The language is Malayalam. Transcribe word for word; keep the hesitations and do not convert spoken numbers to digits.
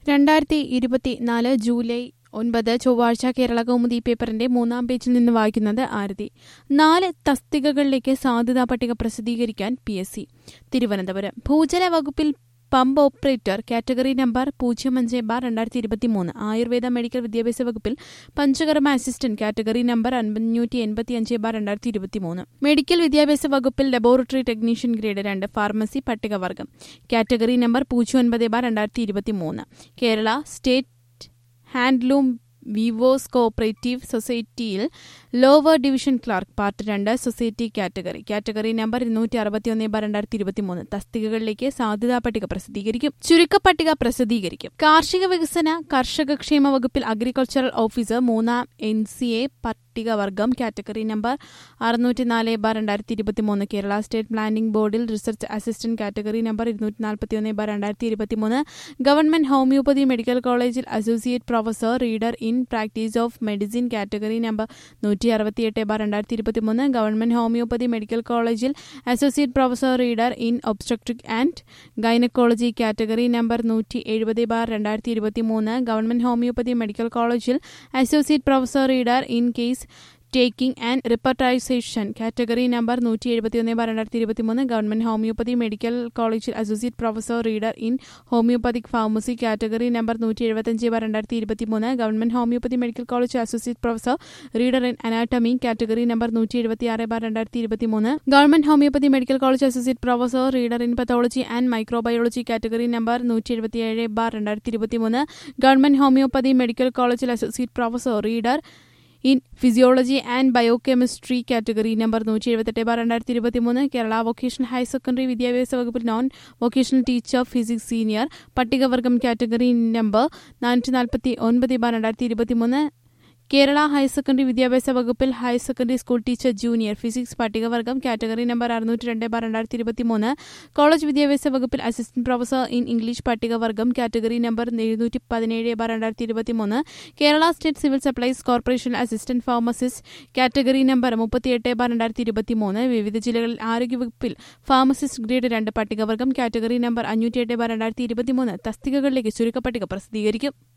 രണ്ടായിരത്തി ഇരുപത്തിനാല് ജൂലൈ ഒൻപത് ചൊവ്വാഴ്ച കേരള കൗമുദി പേപ്പറിന്റെ മൂന്നാം പേജിൽ നിന്ന് വായിക്കുന്നത് ആരതി. നാല് തസ്തികകളിലേക്ക് സാധ്യതാ പട്ടിക പ്രസിദ്ധീകരിക്കാൻ പി എസ് സി. തിരുവനന്തപുരം ഭൂജല വകുപ്പിൽ പമ്പ് ഓപ്പറേറ്റർ കാറ്റഗറി നമ്പർ പൂജ്യം അഞ്ച് ബാർ രണ്ടായിരത്തി ഇരുപത്തിമൂന്ന്. ആയുർവേദ മെഡിക്കൽ വിദ്യാഭ്യാസ വകുപ്പിൽ പഞ്ചകർമ്മ അസിസ്റ്റന്റ് കാറ്റഗറി നമ്പർ അഞ്ഞൂറ്റി എൺപത്തി അഞ്ച് ബാർ രണ്ടായിരത്തി ഇരുപത്തിമൂന്ന്. മെഡിക്കൽ വിദ്യാഭ്യാസ വകുപ്പിൽ ലബോറട്ടറി ടെക്നീഷ്യൻ ഗ്രേഡ് രണ്ട് ഫാർമസി പട്ടികവർഗം കാറ്റഗറി നമ്പർ പൂജ്യം ഒൻപത് ബാർ രണ്ടായിരത്തി ഇരുപത്തിമൂന്ന്. Kerala state handloom weavers cooperative സൊസൈറ്റിയിൽ ലോവർ ഡിവിഷൻ ക്ലാർക്ക് പാർട്ട് രണ്ട് സൊസൈറ്റി കാറ്റഗറി കാറ്റഗറി നമ്പർ ഇരുന്നൂറ്റി അറുപത്തിയൊന്ന് ബാർ രണ്ടായിരത്തി ഇരുപത്തിമൂന്ന്. തസ്തികകളിലേക്ക് സാധ്യതാ പട്ടിക പ്രസിദ്ധീകരിക്കും. ചുരുക്കപ്പട്ടിക പ്രസിദ്ധീകരിക്കും. കാർഷിക വികസന കർഷക ക്ഷേമ വകുപ്പിൽ അഗ്രികൾച്ചറൽ ഓഫീസർ മൂന്നാം എൻ സി എ പട്ടികവർഗം കാറ്റഗറി നമ്പർ അറുന്നൂറ്റി നാല് ബാർ രണ്ടായിരത്തി ഇരുപത്തിമൂന്ന്. കേരള സ്റ്റേറ്റ് പ്ലാനിംഗ് ബോർഡിൽ റിസർച്ച് അസിസ്റ്റന്റ് കാറ്റഗറി നമ്പർ ഇരുന്നൂറ്റി നാൽപ്പത്തിയൊന്ന് ബാർ രണ്ടായിരത്തി ഇരുപത്തിമൂന്ന്. ഗവൺമെന്റ് ഹോമിയോപ്പതി മെഡിക്കൽ കോളേജിൽ associate professor reader in practice of medicine category number നൂറ്റി അറുപത്തിയെട്ട് ബാർ രണ്ടായിരത്തി ഇരുപത്തിമൂന്ന്. ഗവൺമെന്റ് ഹോമിയോപ്പതി മെഡിക്കൽ കോളേജിൽ associate professor reader in obstetric and gynaecology category number നൂറ്റി എഴുപത് ബാർ രണ്ടായിരത്തി ഇരുപത്തിമൂന്ന്. ഗവൺമെന്റ് ഹോമിയോപ്പതി മെഡിക്കൽ കോളേജിൽ associate professor reader in case taking and repertorisation category number നൂറ്റി എഴുപത്തിയൊന്ന് ബാർ രണ്ടായിരത്തി ഇരുപത്തിമൂന്ന്. ഗവൺമെന്റ് ഹോമിയോപ്പതി മെഡിക്കൽ കോളേജിൽ associate professor reader in homoeopathic pharmacy category number നൂറ്റി എഴുപത്തിയഞ്ച് ബാർ രണ്ടായിരത്തി ഇരുപത്തിമൂന്ന്. Government homoeopathy medical college associate professor reader in anatomy category number നൂറ്റി എഴുപത്തിയാറ് ബാർ രണ്ടായിരത്തി ഇരുപത്തിമൂന്ന്. Government homoeopathy medical college associate professor reader in pathology and microbiology category number നൂറ്റി എഴുപത്തിയേഴ് ബാർ രണ്ടായിരത്തി ഇരുപത്തിമൂന്ന്. ഗവൺമെന്റ് ഹോമിയോപ്പതി മെഡിക്കൽ കോളേജിൽ associate professor reader in physiology and biochemistry category number നൂറ്റി എഴുപത്തെട്ട് ബാർ രണ്ടായിരത്തി ഇരുപത്തിമൂന്ന്. കേരള വൊക്കേഷണൽ ഹയർ സെക്കൻഡറി വിദ്യാഭ്യാസ വകുപ്പിൽ non vocational teacher physics senior പട്ടികവർഗം കാറ്റഗറി നമ്പർ നാനൂറ്റി നാൽപ്പത്തി ഒൻപത് ബാർ രണ്ടായിരത്തി ഇരുപത്തിമൂന്ന്. കേരള ഹയർ സെക്കൻഡറി വിദ്യാഭ്യാസ വകുപ്പിൽ higher secondary school teacher junior physics പട്ടികവർഗം കാറ്റഗറി നമ്പർ അറുന്നൂറ്റി രണ്ട് ബാർ രണ്ടായിരത്തി ഇരുപത്തിമൂന്ന്. കോളേജ് വിദ്യാഭ്യാസ വകുപ്പിൽ അസിസ്റ്റന്റ് പ്രൊഫസർ ഇൻ ഇംഗ്ലീഷ് പട്ടികവർഗം കാറ്റഗറി നമ്പർ എഴുന്നൂറ്റി പതിനേഴ് ബാർ രണ്ടായിരത്തി ഇരുപത്തിമൂന്ന്. Kerala state civil supplies corporation assistant pharmacist category number മുപ്പത്തിയെട്ട് ബാർ രണ്ടായിരത്തി ഇരുപത്തിമൂന്ന്. വിവിധ ജില്ലകളിൽ ആരോഗ്യവകുപ്പിൽ ഫാർമസിസ്റ്റ് ഗ്രേഡ് രണ്ട് പട്ടികവർഗം കാറ്റഗറി നമ്പർ അഞ്ഞൂറ്റി എട്ട് ബാർ രണ്ടായിരത്തി ഇരുപത്തിമൂന്ന്. തസ്തികകളിലേക്ക് ചുരുക്കപ്പട്ടിക പ്രസിദ്ധീകരിക്കും.